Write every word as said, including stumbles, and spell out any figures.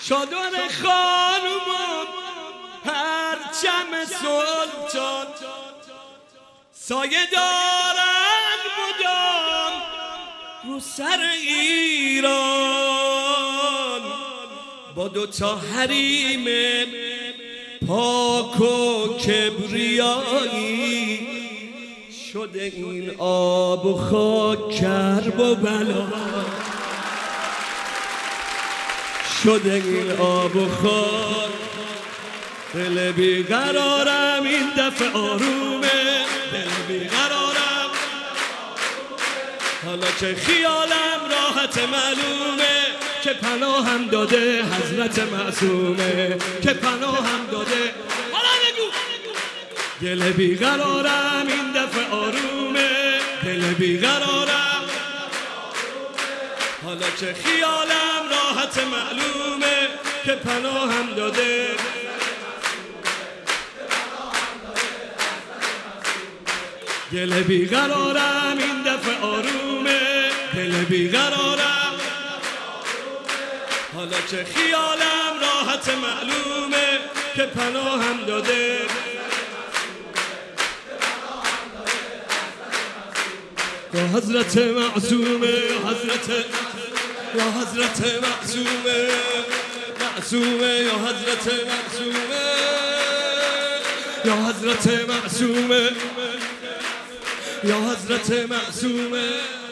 شادان خانومان پرچم سلطان سایه دارن مدام رو سر ایران با دوتا حریم پاک و کبریایی شده این آب و خاک کرب و بلا شده این آب و خاک دل بیقرارم این دفعه آرومه دل بیقرارم حالا که خیالم راحت معلومه که پناهم داده حضرت معصومه که پناهم داده حالا نگو دل بیقرارم این دفعه آرومه دل بیقرارم حالا که خیالم راحت معلومه که پناهم داده دل بیقرارم این دفعه آرومه دل بیقرارم حالا که خیالم راحت معلومه که پناهم داده یا حضرت معصومه یا حضرت یا حضرت معصومه معصومه یا حضرت معصومه یا حضرت معصومه یا حضرت معصومه